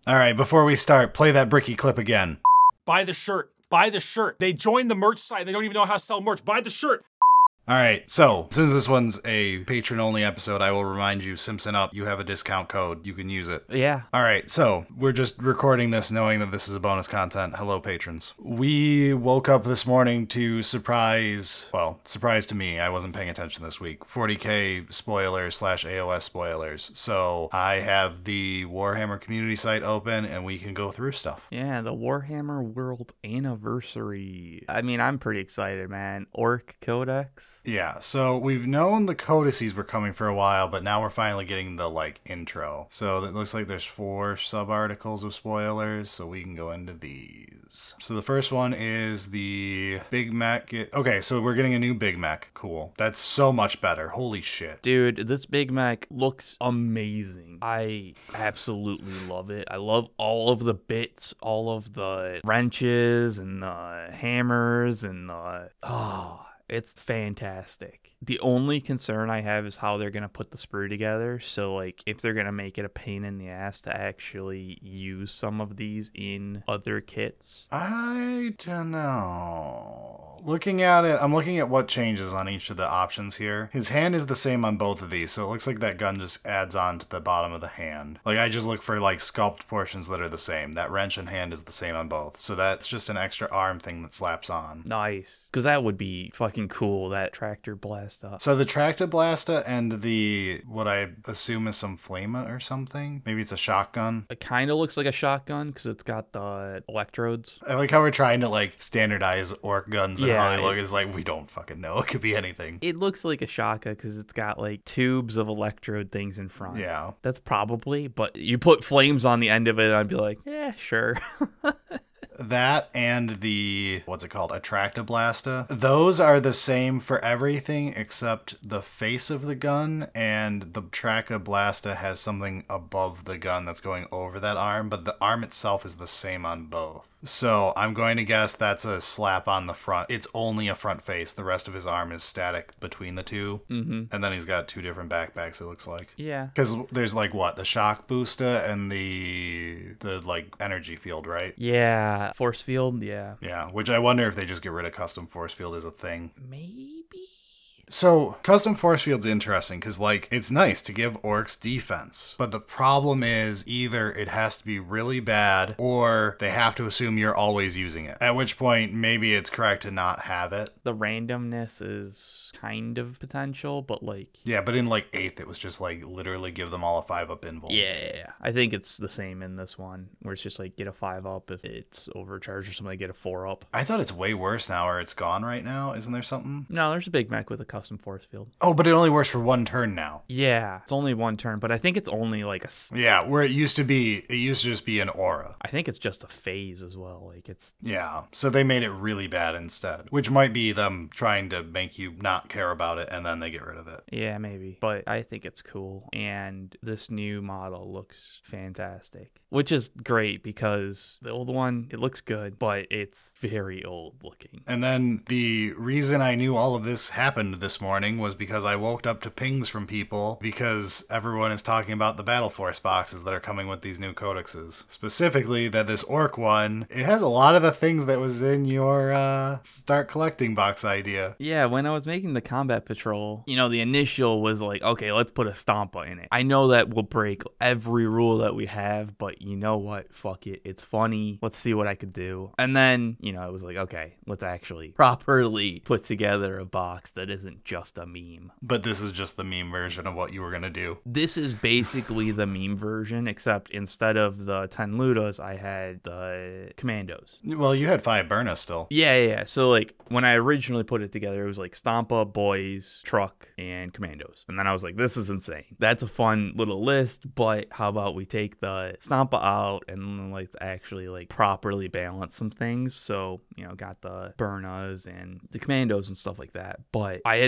All right, before we start, play that Bricky clip again. Buy the shirt. Buy the shirt. They joined the merch site. They don't even know how to sell merch. Buy the shirt. All right, so since this one's a patron-only episode, I will remind you, Simpson Up, you have a discount code. You can use it. Yeah. All right, so we're just recording this knowing that this is a bonus content. Hello, patrons. We woke up this morning to surprise to me, I wasn't paying attention this week, 40K spoilers / AOS spoilers. So I have the Warhammer community site open and we can go through stuff. Yeah, the Warhammer World Anniversary. I mean, I'm pretty excited, man. Orc Codex. Yeah, so we've known the codices were coming for a while, but now we're finally getting the, intro. So it looks like there's 4 sub-articles of spoilers, so we can go into these. So the first one is the Big Mac. Okay, so we're getting a new Big Mac. Cool. That's so much better. Holy shit. Dude, this Big Mac looks amazing. I absolutely love it. I love all of the bits, all of the wrenches and the hammers and it's fantastic. The only concern I have is how they're going to put the sprue together. So, if they're going to make it a pain in the ass to actually use some of these in other kits. I don't know. Looking at it, I'm looking at what changes on each of the options here. His hand is the same on both of these, so it looks like that gun just adds on to the bottom of the hand. I just look for, sculpt portions that are the same. That wrench and hand is the same on both. So that's just an extra arm thing that slaps on. Nice. Because that would be fucking cool, that Tractor Blasta. So the Tractor Blasta and what I assume is some Flama or something. Maybe it's a shotgun. It kind of looks like a shotgun because it's got the electrodes. I like how we're trying to standardize orc guns and how they look. Is we don't fucking know. It could be anything. It looks like a shotgun because it's got tubes of electrode things in front. Yeah. That's probably, but you put flames on the end of it and I'd be like, yeah, sure. That and the, what's it called, Attractoblasta. Those are the same for everything except the face of the gun, and the Tractoblasta has something above the gun that's going over that arm, but the arm itself is the same on both. So I'm going to guess that's a slap on the front. It's only a front face. The rest of his arm is static between the two. Mm-hmm. And then he's got 2 different backpacks, it looks like. Yeah. Because there's the shock booster and the energy field, right? Yeah. Force field, yeah. Yeah, which I wonder if they just get rid of custom force field as a thing. Maybe? So, custom force field's interesting because, it's nice to give orcs defense. But the problem is either it has to be really bad or they have to assume you're always using it. At which point, maybe it's correct to not have it. The randomness is kind of potential, but Yeah, but in 8th, it was just literally give them all a 5-up invul. Yeah. I think it's the same in this one, where it's just get a 5-up if it's overcharged or something, get a 4-up. I thought it's way worse now, or it's gone right now. Isn't there something? No, there's a Big Mac with a custom force field. Oh, but it only works for 1 turn now. Yeah, it's only 1 turn, but I think it's only Yeah, where it used to just be an aura. I think it's just a phase as well. Yeah, so they made it really bad instead, which might be them trying to make you not care about it and then they get rid of it. Yeah, maybe. But I think it's cool. And this new model looks fantastic, which is great because the old one, it looks good, but it's very old looking. And then the reason I knew all of this happened this morning was because I woke up to pings from people because everyone is talking about the Battle Force boxes that are coming with these new codexes. Specifically that this orc one, it has a lot of the things that was in your start collecting box idea. Yeah, when I was making the combat patrol, the initial was okay, let's put a Stompa in it. I know that will break every rule that we have, but you know what? Fuck it. It's funny. Let's see what I could do. And then, I was okay, let's actually properly put together a box that isn't just a meme. But this is just the meme version of what you were going to do. This is basically the meme version, except instead of the 10 Ludas, I had the Commandos. Well, you had 5 Burna still. Yeah. So, when I originally put it together, it was Stompa, Boys, Truck, and Commandos. And then I was this is insane. That's a fun little list, but how about we take the Stompa out and let's actually properly balance some things. So, got the Burnas and the Commandos and stuff like that. But I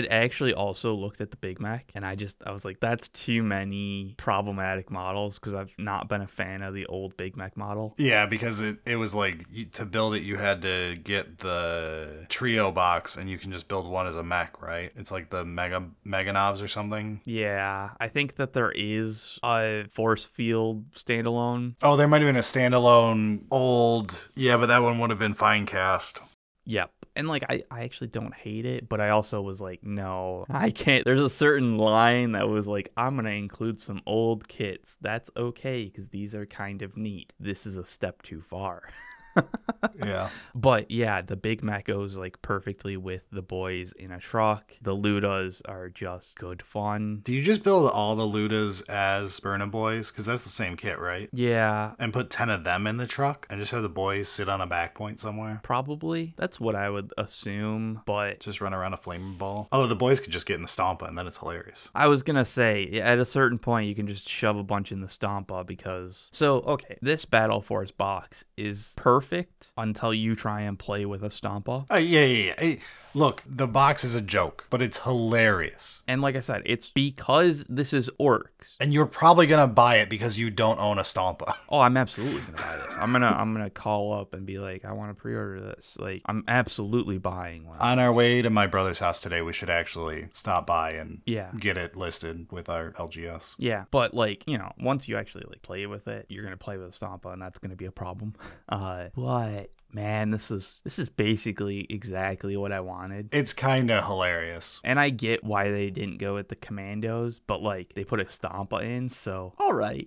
had actually also looked at the Big Mac, and I was like, that's too many problematic models, because I've not been a fan of the old Big Mac model. Yeah, because it was like, to build it, you had to get the trio box, and you can just build one as a mech, right? It's like the Mega Knobs or something. Yeah, I think that there is a force field standalone. Oh, there might have been a standalone old. Yeah, but that one would have been fine cast. Yep. And like, I actually don't hate it, but I also was like, no, I can't. There's a certain line that was like, I'm going to include some old kits. That's okay, because these are kind of neat. This is a step too far. Yeah. But yeah, the Big Mac goes like perfectly with the boys in a truck. The Ludas are just good fun. Do you just build all the Ludas as Burna Boys? Because that's the same kit, right? Yeah, And put 10 of them in the truck and just have the boys sit on a back point somewhere? probably. That's what I would assume, but Just run around a flaming ball? Oh, the boys could just get in the Stompa and then it's hilarious. I was gonna say, at a certain point, you can just shove a bunch in the Stompa because... So, okay, this Battle Force box is perfect until you try and play with a Stompa. Yeah. Hey, look, the box is a joke, but it's hilarious. And like I said, it's because this is orcs. And you're probably going to buy it because you don't own a Stompa. Oh, I'm absolutely gonna buy this. I'm gonna call up and be like, I want to pre-order this. Like, I'm absolutely buying one. On our way to my brother's house today, we should actually stop by and Yeah. get it listed with our LGS. Yeah, but like, you know, once you actually like play with it, you're gonna play with a Stompa, and that's gonna be a problem. But man, this is basically exactly what I wanted. It's kind of hilarious. And I get why they didn't go with the Commandos, but like they put a Stompa in, so all right.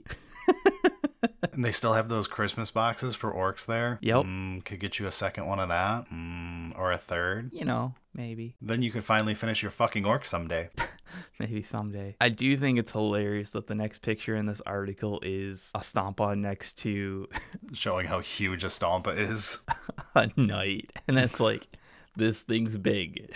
And they still have those Christmas boxes for orcs there. Yep. Could get you a second one of that. Or a third. You know, maybe. Then you could finally finish your fucking orcs someday. Maybe someday. I do think it's hilarious that the next picture in this article is a Stompa next to Showing how huge a Stompa is. a knight. And it's like, this thing's big.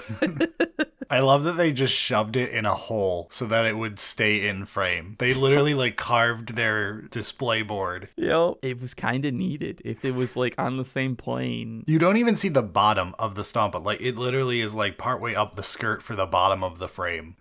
I love that they just shoved it in a hole so that it would stay in frame. They literally like carved their display board. Yep. It was kind of needed if it was like on the same plane. You don't even see the bottom of the Stompa. Like, it literally is like partway up the skirt for the bottom of the frame.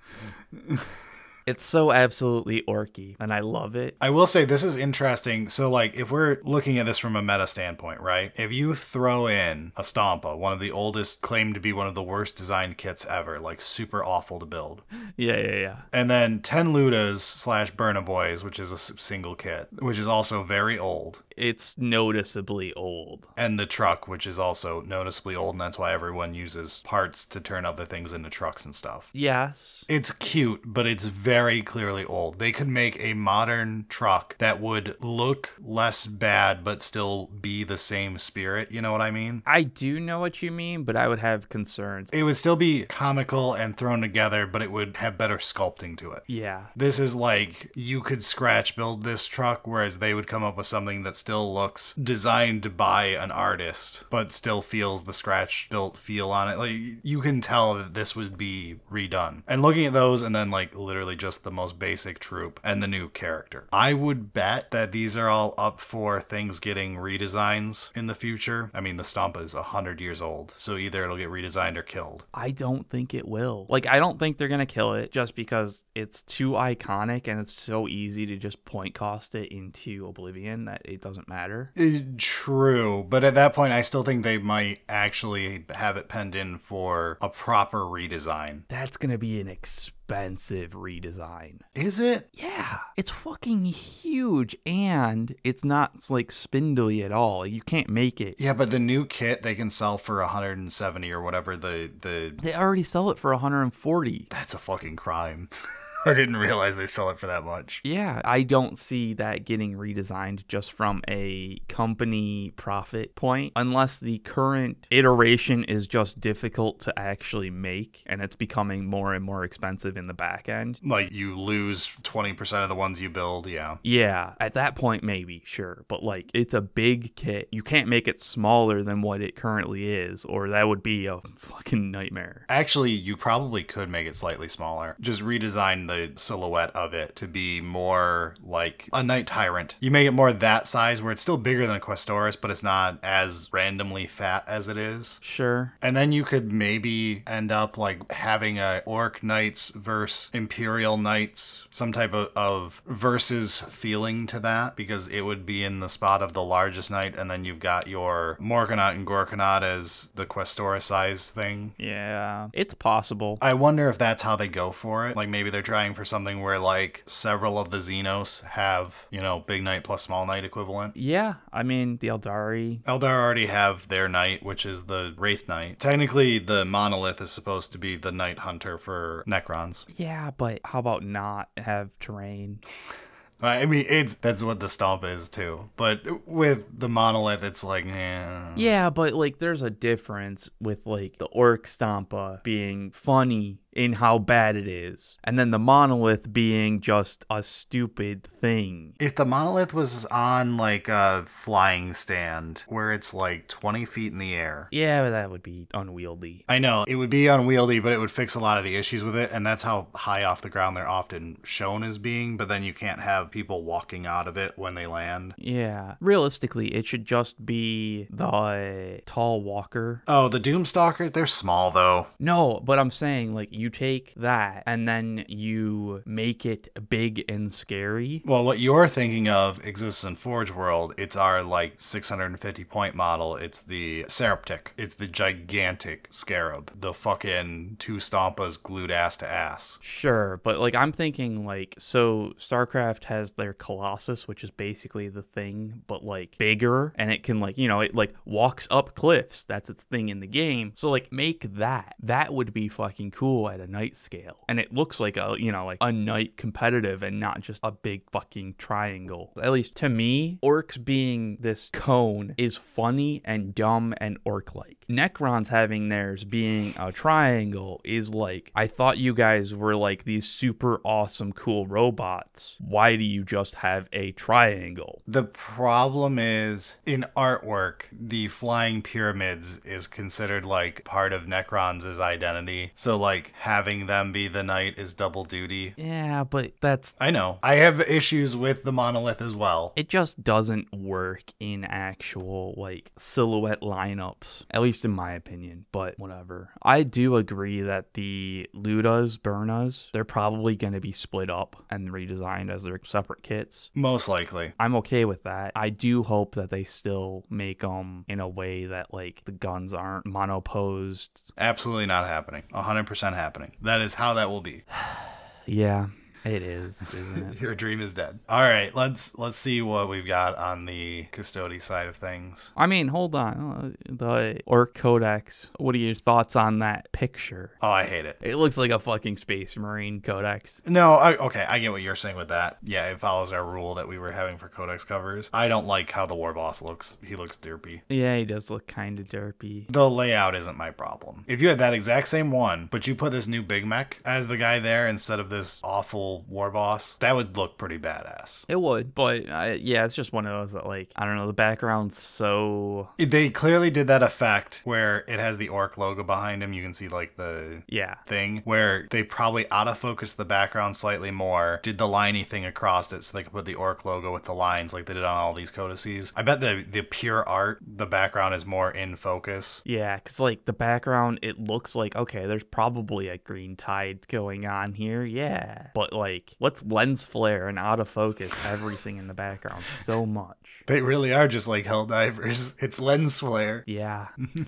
It's so absolutely orky, and I love it. I will say this is interesting. So, like, if we're looking at this from a meta standpoint, right? If you throw in a Stompa, one of the oldest, claimed to be one of the worst designed kits ever, like super awful to build. Yeah. And then 10 Ludas / Burna Boys, which is a single kit, which is also very old. It's noticeably old. And the truck, which is also noticeably old, and that's why everyone uses parts to turn other things into trucks and stuff. Yes. It's cute, but it's very clearly old. They could make a modern truck that would look less bad, but still be the same spirit. You know what I mean? I do know what you mean, but I would have concerns. It would still be comical and thrown together, but it would have better sculpting to it. Yeah. This is like, you could scratch build this truck, whereas they would come up with something that still looks designed by an artist, but still feels the scratch built feel on it. Like, you can tell that this would be redone. And looking at those, and then like literally just the most basic troop and the new character, I would bet that these are all up for things getting redesigns in the future. I mean, the Stompa is 100 years old, so either it'll get redesigned or killed. I don't think it will. Like, I don't think they're going to kill it just because it's too iconic and it's so easy to just point cost it into oblivion that it doesn't matter. True, but at that point, I still think they might actually have it penned in for a proper redesign. That's going to be an expensive redesign. Is it? Yeah, it's fucking huge, and it's not like spindly at all. You can't make it. Yeah, but the new kit they can sell for 170 or whatever. They already sell it for 140. That's a fucking crime. I didn't realize they sell it for that much. Yeah, I don't see that getting redesigned just from a company profit point, unless the current iteration is just difficult to actually make and it's becoming more and more expensive in the back end. Like, you lose 20% of the ones you build, yeah. Yeah, at that point, maybe, sure. But, like, it's a big kit. You can't make it smaller than what it currently is, or that would be a fucking nightmare. Actually, you probably could make it slightly smaller. Just redesign the silhouette of it to be more like a Night Tyrant. You make it more that size where it's still bigger than a Questoris, but it's not as randomly fat as it is. Sure. And then you could maybe end up like having a Orc Knights versus Imperial Knights, some type of versus feeling to that, because it would be in the spot of the largest knight, and then you've got your Morkanaut and Gorkanaut as the Questoris size thing. Yeah, it's possible. I wonder if that's how they go for it. Like maybe they're trying for something where like several of the Xenos have, you know, big knight plus small knight equivalent. Yeah, I mean, the Eldari. Eldar already have their knight, which is the Wraith Knight. Technically, the Monolith is supposed to be the Knight Hunter for Necrons. Yeah, but how about not have terrain? I mean, that's what the Stomp is too. But with the Monolith, it's like, Yeah, but like there's a difference with like the Orc Stompa being funny in how bad it is, and then the Monolith being just a stupid thing. If the Monolith was on like a flying stand where it's like 20 feet in the air. Yeah, but that would be unwieldy. I know, it would be unwieldy, but it would fix a lot of the issues with it, and that's how high off the ground they're often shown as being, but then you can't have people walking out of it when they land. Yeah. Realistically, it should just be the tall walker. Oh, the Doomstalker? They're small, though. No, but I'm saying, like, you take that and then you make it big and scary. Well, what you're thinking of exists in Forge World. It's our, like, 650 point model. It's the Seraptic. It's the gigantic scarab. The fucking two Stompas glued ass to ass. Sure, but, like, I'm thinking, like, so StarCraft has their Colossus, which is basically the thing, but, like, bigger, and it can, like, you know, it, like, walks up cliffs. That's its thing in the game. So, like, make that. That would be fucking cool at a night scale. And it looks like a, you know, like a night competitive and not just a big fucking triangle. At least to me, orcs being this cone is funny and dumb and orc-like. Necrons having theirs being a triangle is like, I thought you guys were like these super awesome cool robots. Why do you just have a triangle? The problem is, in artwork, the flying pyramids is considered like part of Necrons' identity. So like having them be the knight is double duty. Yeah, but that's... I know. I have issues with the Monolith as well. It just doesn't work in actual, like, silhouette lineups. At least in my opinion, but whatever. I do agree that the Ludas, Burnas, they're probably going to be split up and redesigned as their separate kits. Most likely. I'm okay with that. I do hope that they still make them in a way that, like, the guns aren't monoposed. Absolutely not happening. 100% happening. That is how that will be. Yeah. It is, isn't it? Your dream is dead. All right, let's see what we've got on the Custody side of things. I mean, hold on. The Orc Codex. What are your thoughts on that picture? Oh, I hate it. It looks like a fucking Space Marine Codex. No, okay, I get what you're saying with that. Yeah, it follows our rule that we were having for Codex covers. I don't like how the War Boss looks. He looks derpy. Yeah, he does look kind of derpy. The layout isn't my problem. If you had that exact same one, but you put this new Big Mech as the guy there instead of this awful War Boss, that would look pretty badass. It would, but yeah, it's just one of those that, like, I don't know, the background's so... They clearly did that effect where it has the orc logo behind him. You can see, like, the thing where they probably autofocused the background slightly more, did the liney thing across it so they could put the orc logo with the lines like they did on all these codices. I bet the pure art, the background is more in focus. Yeah, because, like, the background, it looks like, okay, there's probably a green tide going on here, yeah. But, like, let's lens flare and autofocus everything in the background so much. They really are just like Helldivers. It's lens flare. Yeah.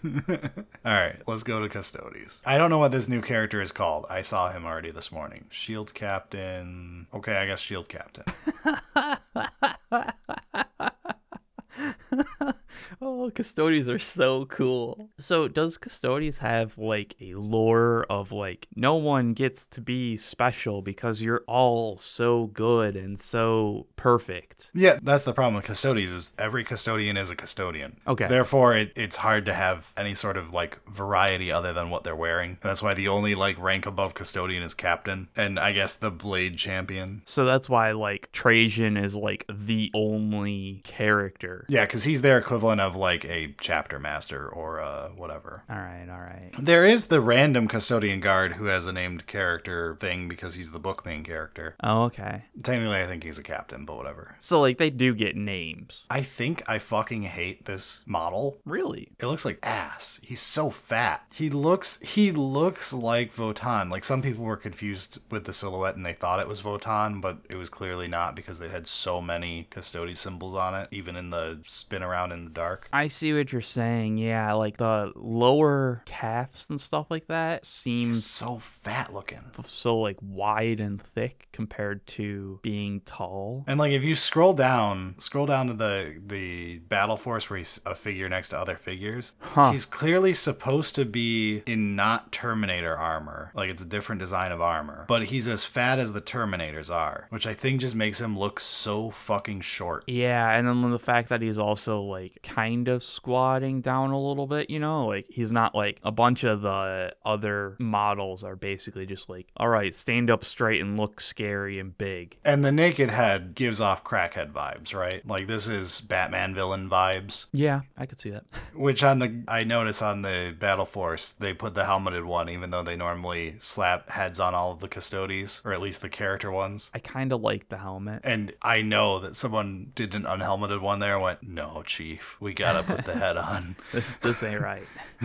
All right, let's go to Custodes. I don't know what this new character is called. I saw him already this morning. Shield Captain. Okay, I guess Shield Captain. Oh, Custodes are so cool. So does Custodes have, like, a lore of, like, no one gets to be special because you're all so good and so perfect? Yeah, that's the problem with Custodes is every custodian is a custodian. Okay. Therefore, it's hard to have any sort of, like, variety other than what they're wearing. And that's why the only, like, rank above custodian is captain. And I guess the blade champion. So that's why, like, Trajan is, like, the only character. Yeah, because he's their equivalent of, like, a chapter master or whatever. All right. There is the random custodian guard who has a named character thing because he's the book main character. Oh, okay. Technically, I think he's a captain, but whatever. So, like, they do get names. I think I fucking hate this model. Really? It looks like ass. He's so fat. He looks like Votan. Like, some people were confused with the silhouette and they thought it was Votan, but it was clearly not because they had so many Custody symbols on it, even in the spin around in the dark. I see what you're saying. Yeah, like the lower calves and stuff like that seem So fat looking. so like wide and thick compared to being tall. And like if you scroll down to the battle force where he's a figure next to other figures, he's clearly supposed to be in not Terminator armor. Like it's a different design of armor. But he's as fat as the Terminators are, which I think just makes him look so fucking short. Yeah, and then the fact that he's also like kind of squatting down a little bit, you know, like he's not like a bunch of the other models are basically just like, all right, stand up straight and look scary and big. And the naked head gives off crackhead vibes, right? Like this is Batman villain vibes. Yeah, I could see that. Which I notice on the Battle Force, they put the helmeted one, even though they normally slap heads on all of the custodies, or at least the character ones. I kind of like the helmet. And I know that someone did an unhelmeted one there and went, no, Chief, we gotta put the head on. This ain't right.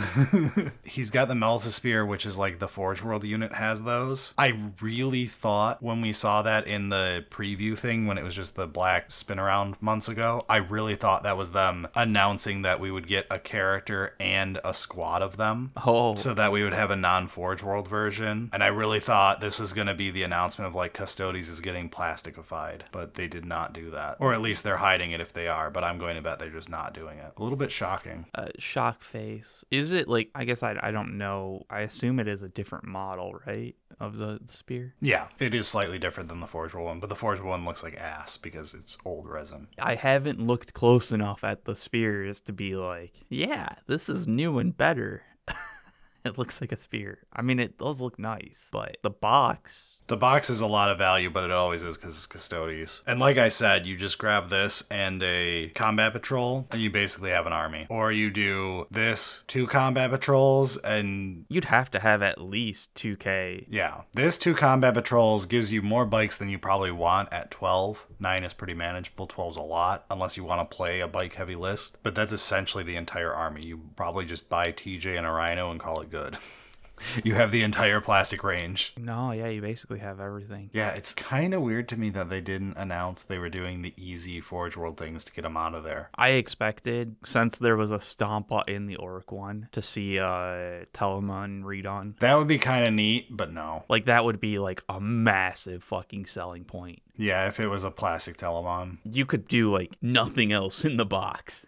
He's got the Meltasphere, which is like the Forge World unit has those. I really thought when we saw that in the preview thing, when it was just the black spin around months ago, I really thought that was them announcing that we would get a character and a squad of them. Oh. So that we would have a non-Forge World version. And I really thought this was going to be the announcement of like Custodes is getting plasticified, but they did not do that. Or at least they're hiding it if they are, but I'm going to bet they're just not doing it. A little bit shocking. Shock face. Is it like, I guess I don't know. I assume it is a different model, right? Of the spear? Yeah, it is slightly different than the Forge World one, but the Forge World one looks like ass because it's old resin. I haven't looked close enough at the spears to be like, yeah, this is new and better. It looks like a spear. I mean, it does look nice, but the box... The box is a lot of value, but it always is because it's Custodes. And like I said, you just grab this and a combat patrol, and you basically have an army. Or you do this, 2 combat patrols, and... You'd have to have at least 2K. Yeah. This 2 combat patrols gives you more bikes than you probably want at 12. 9 is pretty manageable. 12's a lot, unless you want to play a bike-heavy list. But that's essentially the entire army. You probably just buy TJ and a Rhino and call it good. You have the entire plastic range. No, yeah, you basically have everything. Yeah, it's kind of weird to me that they didn't announce they were doing the easy Forge World things to get them out of there. I expected, since there was a Stompa in the Orc one, to see Telemon Redon. That would be kind of neat, but no. Like, that would be, like, a massive fucking selling point. Yeah, if it was a plastic Telemon. You could do, like, nothing else in the box.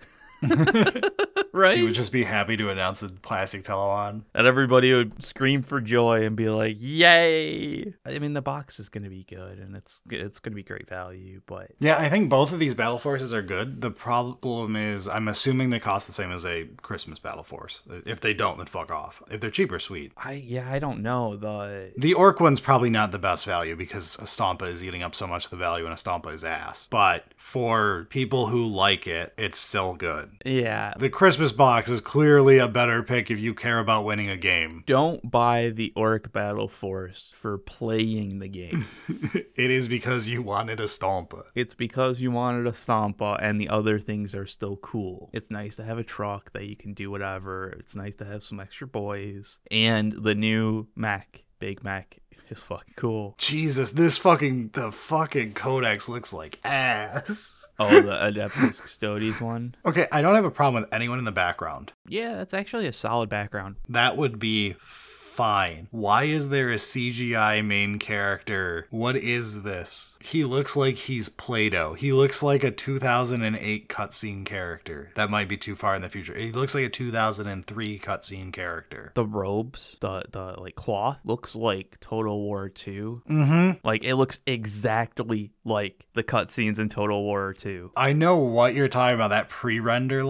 Right? You would just be happy to announce a plastic Telemon. And everybody would scream for joy and be like, yay! I mean, the box is going to be good, and it's going to be great value, but... Yeah, I think both of these Battle Forces are good. The problem is, I'm assuming they cost the same as a Christmas Battle Force. If they don't, then fuck off. If they're cheaper, sweet. I don't know. The Orc one's probably not the best value because a Stompa is eating up so much of the value and a Stompa is ass. But for people who like it, it's still good. Yeah. The Christmas box is clearly a better pick if you care about winning a game. Don't buy the Orc Battle Force for playing the game. It is because you wanted a Stompa. It's because you wanted a Stompa and the other things are still cool. It's nice to have a truck that you can do whatever. It's nice to have some extra boys. And the new Mac, Big Mac, is fucking cool. Jesus, the fucking Codex looks like ass. Oh, the Adeptus Custodes one? Okay, I don't have a problem with anyone in the background. Yeah, that's actually a solid background. That would be fine. Why is there a CGI main character? What is this? He looks like he's Play-Doh. He looks like a 2008 cutscene character. That might be too far in the future. He looks like a 2003 cutscene character. The robes, the like cloth, looks like Total War 2. Mm-hmm. Like, it looks exactly like the cutscenes in Total War 2. I know what you're talking about, that pre-render look.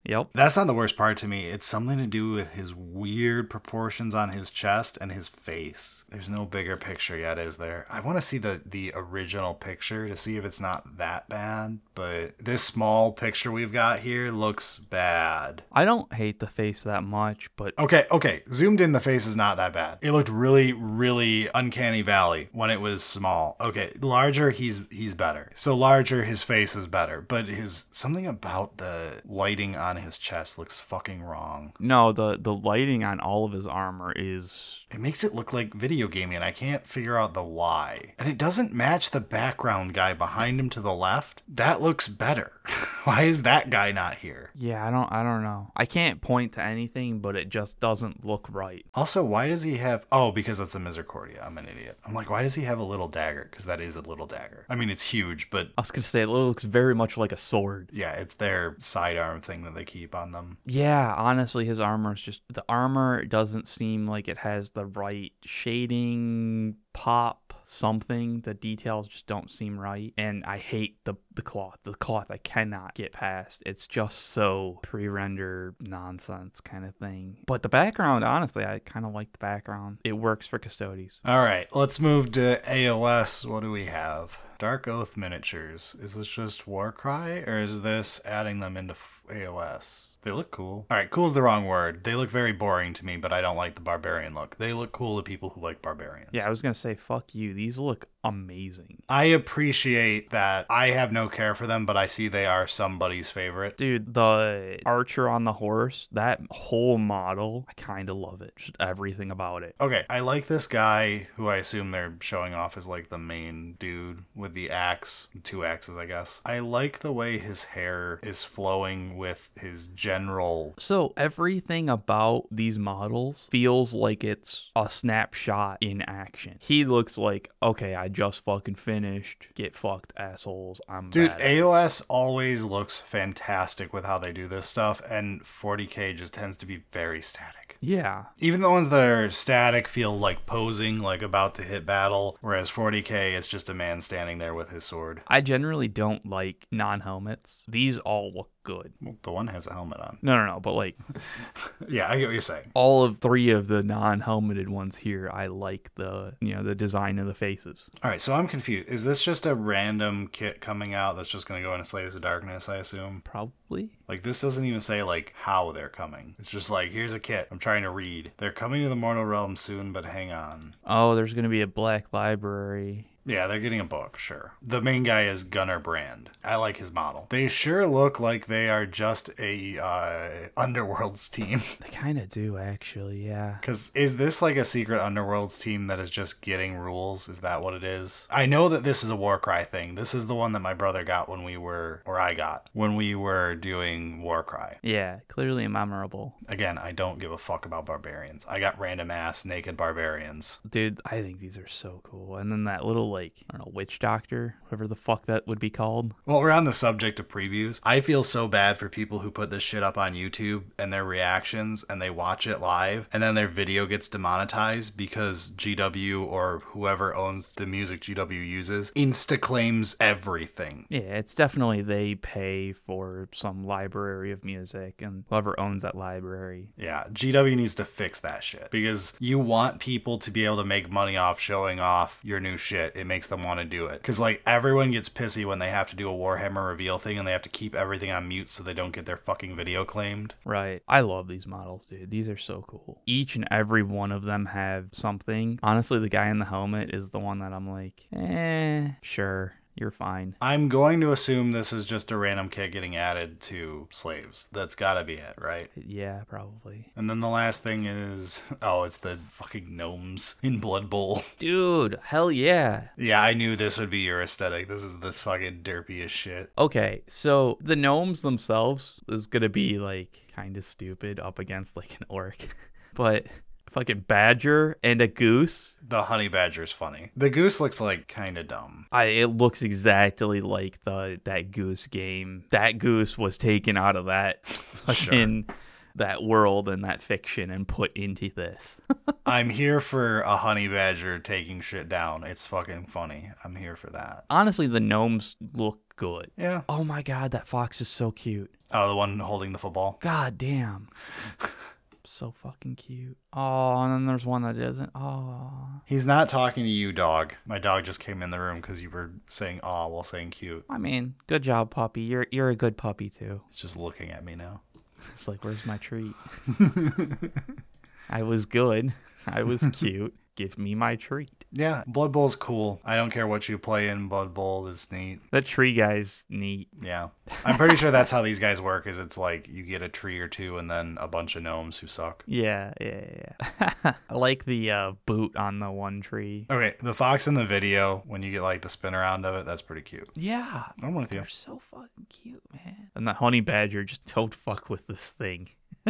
Yep. That's not the worst part to me. It's something to do with his weird proportions on his chest and his face. There's no bigger picture yet, is there? I want to see the original picture to see if it's not that bad, but this small picture we've got here looks bad. I don't hate the face that much, but Okay. Zoomed in, the face is not that bad. It looked really, really uncanny valley when it was small. Okay, larger, he's better. So larger, his face is better, but something about the lighting on his chest looks fucking wrong. no, the lighting on all of his armor is... It makes it look like video gaming, and I can't figure out the why. And it doesn't match the background guy behind him to the left. That looks better. Why is that guy not here? Yeah, I don't know. I can't point to anything, but it just doesn't look right. Also, why does he have... Oh, because that's a Misericordia. I'm an idiot. I'm like, why does he have a little dagger? Because that is a little dagger. I mean, it's huge, but... I was gonna say, it looks very much like a sword. Yeah, it's their sidearm thing that they keep on them. Yeah, honestly, his armor is just... The armor doesn't seem like it has the right shading, pop, something. The details just don't seem right. And I hate the cloth. The cloth I cannot get past. It's just so pre-render nonsense kind of thing. But the background, honestly, I kind of like the background. It works for Custodes. All right, let's move to AOS. What do we have? Dark Oath miniatures. Is this just Warcry, or is this adding them into AOS? They look cool. All right, cool is the wrong word. They look very boring to me, but I don't like the barbarian look. They look cool to people who like barbarians. Yeah, I was going to say, fuck you. These look amazing. I appreciate that. I have no care for them, but I see they are somebody's favorite. Dude, the archer on the horse, that whole model, I kind of love it. Just everything about it. Okay, I like this guy who I assume they're showing off as like the main dude with the axe, 2 axes, I guess. I like the way his hair is flowing with his general... So everything about these models feels like it's a snapshot in action. He looks like, okay, I just fucking finished. Get fucked, assholes. I'm Dude, badass. AOS always looks fantastic with how they do this stuff, and 40k just tends to be very static. Yeah. Even the ones that are static feel like posing, like about to hit battle, whereas 40k, it's just a man standing there with his sword. I generally don't like non-helmets. These all look good. Well, the one has a helmet on. No, but like Yeah, I get what you're saying. all of 3 of the non-helmeted ones here, I like the design of the faces. All right, so I'm confused. Is this just a random kit coming out that's just going to go into Slayers of Darkness, I assume? Probably. Like, this doesn't even say, like, how they're coming. It's just like, here's a kit. I'm trying to read. They're coming to the Mortal Realm soon, but hang on. Oh, there's going to be a black library. Yeah, they're getting a book, sure. The main guy is Gunnar Brand. I like his model. They sure look like they are just a Underworlds team. They kind of do, actually, yeah. Because is this like a secret Underworlds team that is just getting rules? Is that what it is? I know that this is a Warcry thing. This is the one that my brother got when we were doing Warcry. Yeah, clearly memorable. Again, I don't give a fuck about barbarians. I got random ass naked barbarians. Dude, I think these are so cool. And then that little, like, I don't know, witch doctor, whatever the fuck that would be called. Well, we're on the subject of previews. I feel so bad for people who put this shit up on YouTube and their reactions and they watch it live and then their video gets demonetized because GW or whoever owns the music GW uses insta-claims everything. Yeah, it's definitely they pay for some library of music and whoever owns that library. Yeah, GW needs to fix that shit because you want people to be able to make money off showing off your new shit. It makes them want to do it. Because, like, everyone gets pissy when they have to do a Warhammer reveal thing and they have to keep everything on mute so they don't get their fucking video claimed. Right. I love these models, dude. These are so cool. Each and every one of them have something. Honestly, the guy in the helmet is the one that I'm like, sure. You're fine. I'm going to assume this is just a random kit getting added to slaves. That's gotta be it, right? Yeah, probably. And then the last thing is, it's the fucking gnomes in Blood Bowl. Dude, hell yeah. Yeah, I knew this would be your aesthetic. This is the fucking derpiest shit. Okay, so the gnomes themselves is gonna be, like, kind of stupid up against, like, an orc. But... fucking badger and a goose. The honey badger's funny. The goose looks like kind of dumb. It looks exactly like that goose game. That goose was taken out of that fucking that world and that fiction and put into this. I'm here for a honey badger taking shit down. It's fucking funny. I'm here for that. Honestly, the gnomes look good. Yeah. Oh my god, that fox is so cute. Oh, the one holding the football. God damn. So fucking cute. Oh, and then there's one that isn't. Oh. He's not talking to you, dog. My dog just came in the room because you were saying "aw" while saying "cute." I mean, good job, puppy. You're a good puppy too. He's just looking at me now. It's like, where's my treat? I was good. I was cute. Give me my treat. Yeah, Blood Bowl's cool. I don't care what you play in Blood Bowl. It's neat. That tree guy's neat. Yeah. I'm pretty sure that's how these guys work, is it's like you get a tree or two and then a bunch of gnomes who suck. Yeah. I like the boot on the one tree. Okay, the fox in the video, when you get like the spin around of it, that's pretty cute. Yeah. I'm with you. They're so fucking cute, man. And that honey badger, just don't fuck with this thing.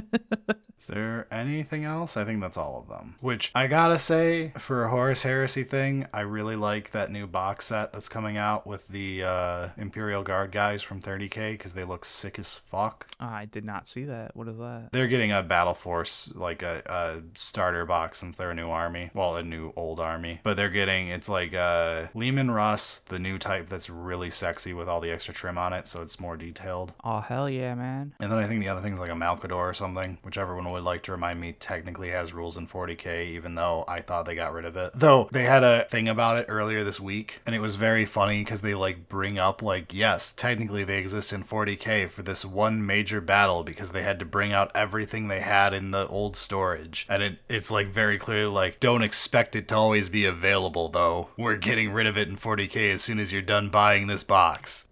Is there anything else? I think that's all of them. Which, I gotta say, for a Horus Heresy thing, I really like that new box set that's coming out with the Imperial Guard guys from 30K, because they look sick as fuck. I did not see that. What is that? They're getting a Battle Force, like a starter box, since they're a new army. Well, a new old army. But they're getting, it's like Leman Russ, the new type that's really sexy with all the extra trim on it, so it's more detailed. Oh, hell yeah, man. And then I think the other thing's like a Malcador or something, which everyone would like to remind me technically has rules in 40K, even though I thought they got rid of it. Though they had a thing about it earlier this week, and it was very funny because they like bring up like, yes, technically they exist in 40K for this one major battle because they had to bring out everything they had in the old storage. And it's like very clearly like, don't expect it to always be available though. We're getting rid of it in 40K as soon as you're done buying this box.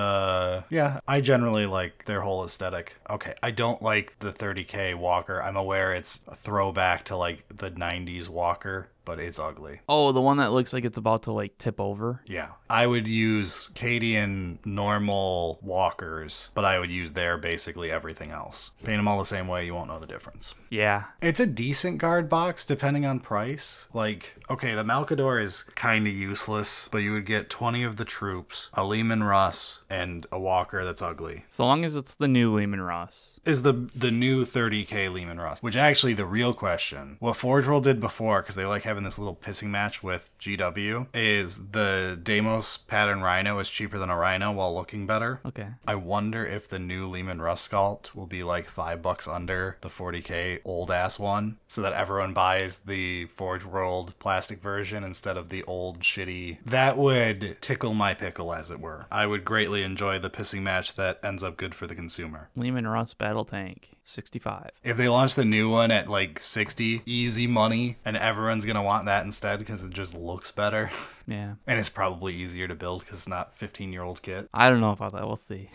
But yeah, I generally like their whole aesthetic. Okay, I don't like the 30K Walker. I'm aware it's a throwback to like the 90s Walker, but it's ugly. Oh, the one that looks like it's about to like tip over. Yeah. I would use Cadian normal walkers, but I would use their basically everything else. Paint them all the same way, you won't know the difference. Yeah. It's a decent guard box depending on price. Like, okay, the Malcador is kind of useless, but you would get 20 of the troops, a Leman Russ, and a walker that's ugly. So long as it's the new Leman Russ. Is the new 30K Leman Russ, which actually the real question, what Forge World did before, because they like having this little pissing match with GW, is the Deimos pattern Rhino is cheaper than a Rhino while looking better. Okay. I wonder if the new Leman Russ sculpt will be like $5 under the 40K old ass one, so that everyone buys the Forge World plastic version instead of the old shitty. That would tickle my pickle, as it were. I would greatly enjoy the pissing match that ends up good for the consumer. Leman Russ Battle Tank, 65. If they launch the new one at like 60, easy money, and everyone's gonna want that instead because it just looks better. Yeah. And it's probably easier to build because it's not 15-year-old kit. I don't know about that. We'll see.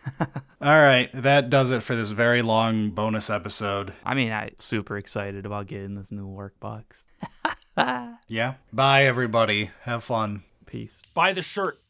All right, that does it for this very long bonus episode. I mean, I'm super excited about getting this new workbox. Yeah. Bye, everybody. Have fun. Peace. Buy the shirt.